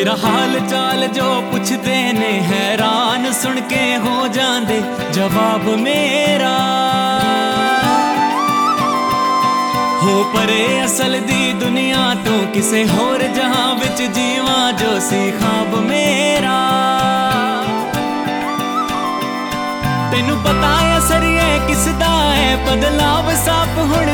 तेरा हाल चाल जो पुछदे ने हैरान सुन के हो जांदे जवाब मेरा हो परे असल दी दुनिया तो किसे होर जहां विच जीवा जो सी ख्वाब मेरा। तेनू पता है सरिए किसदा है बदलाव साफ हुण